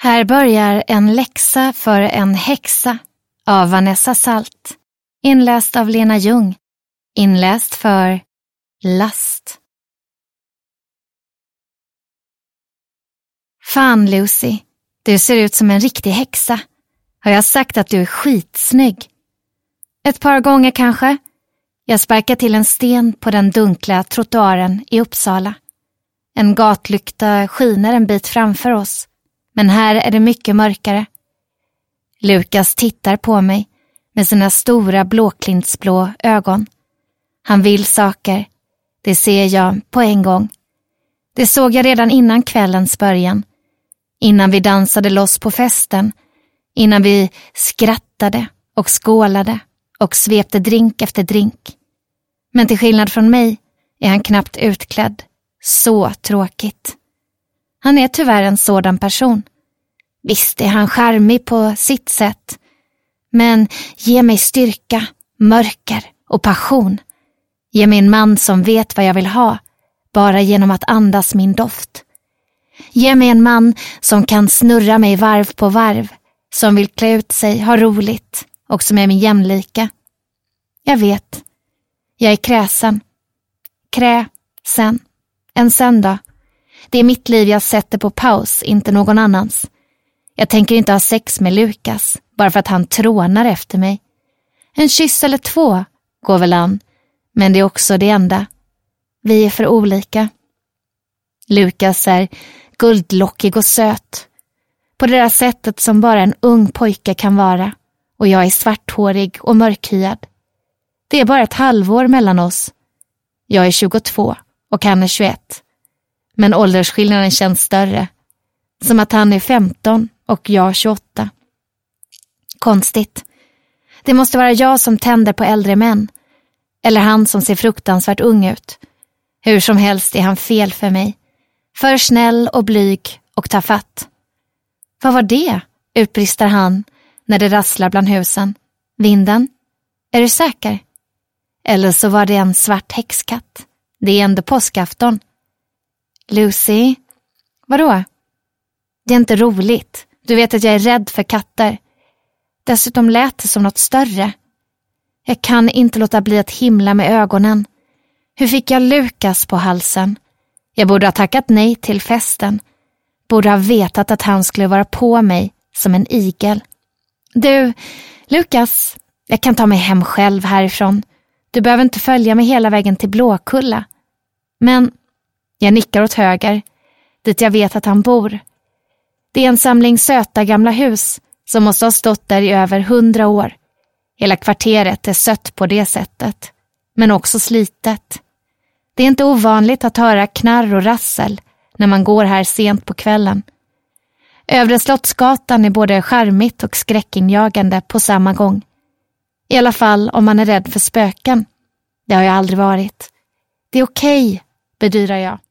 Här börjar en läxa för en häxa av Vanessa Salt. Inläst av Lena Ljung. Inläst för Last. Fan Lucy, du ser ut som en riktig häxa. Har jag sagt att du är skitsnygg? Ett par gånger kanske. Jag sparkar till en sten på den dunkla trottoaren i Uppsala. En gatlykta skiner en bit framför oss. Men här är det mycket mörkare. Lukas tittar på mig med sina stora blåklintsblå ögon. Han vill saker. Det ser jag på en gång. Det såg jag redan innan kvällens början. Innan vi dansade loss på festen. Innan vi skrattade och skålade och svepte drink efter drink. Men till skillnad från mig är han knappt utklädd. Så tråkigt. Han är tyvärr en sådan person. Visst är han charmig på sitt sätt. Men ge mig styrka, mörker och passion. Ge mig en man som vet vad jag vill ha. Bara genom att andas min doft. Ge mig en man som kan snurra mig varv på varv. Som vill klä ut sig, ha roligt. Och som är min jämlika. Jag vet. Jag är kräsen. Sen. En sen då. Det är mitt liv jag sätter på paus, inte någon annans. Jag tänker inte ha sex med Lukas, bara för att han trånar efter mig. En kyss eller 2 går väl an, men det är också det enda. Vi är för olika. Lukas är guldlockig och söt. På det där sättet som bara en ung pojke kan vara. Och jag är svarthårig och mörkhyad. Det är bara ett halvår mellan oss. Jag är 22 och han är 21. Men åldersskillnaden känns större. Som att han är 15 och jag 28. Konstigt. Det måste vara jag som tänder på äldre män. Eller han som ser fruktansvärt ung ut. Hur som helst är han fel för mig. För snäll och blyg och tafatt. Vad var det? Utbrister han när det rasslar bland husen. Vinden? Är du säker? Eller så var det en svart häxkatt. Det är ändå påskafton. Lucy? Vadå? Det är inte roligt. Du vet att jag är rädd för katter. Dessutom lät det som något större. Jag kan inte låta bli att himla med ögonen. Hur fick jag Lukas på halsen? Jag borde ha tackat nej till festen. Borde ha vetat att han skulle vara på mig som en igel. Du, Lukas, jag kan ta mig hem själv härifrån. Du behöver inte följa mig hela vägen till Blåkulla. Men jag nickar åt höger, dit jag vet att han bor. Det är en samling söta gamla hus som måste ha stått där i över 100 år. Hela kvarteret är sött på det sättet, men också slitet. Det är inte ovanligt att höra knarr och rassel när man går här sent på kvällen. Övre Slottsgatan är både charmigt och skräckinjagande på samma gång. I alla fall om man är rädd för spöken. Det har jag aldrig varit. Det är okej, bedyrar jag.